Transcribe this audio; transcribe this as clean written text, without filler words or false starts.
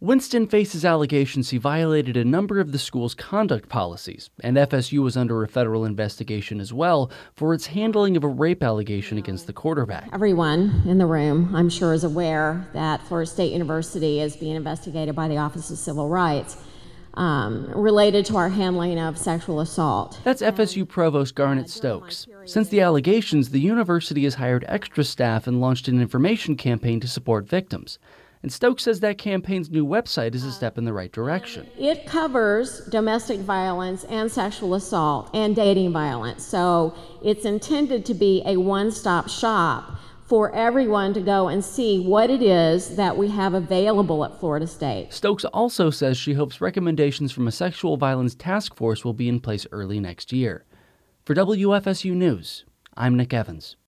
Winston faces allegations he violated a number of the school's conduct policies, and FSU was under a federal investigation as well for its handling of a rape allegation against the quarterback. Everyone in the room, I'm sure, is aware that Florida State University is being investigated by the Office of Civil Rights related to our handling of sexual assault. That's FSU Provost Garnet Stokes. Since the allegations, the university has hired extra staff and launched an information campaign to support victims. And Stokes says that campaign's new website is a step in the right direction. It covers domestic violence and sexual assault and dating violence. So it's intended to be a one-stop shop for everyone to go and see what it is that we have available at Florida State. Stokes also says she hopes recommendations from a sexual violence task force will be in place early next year. For WFSU News, I'm Nick Evans.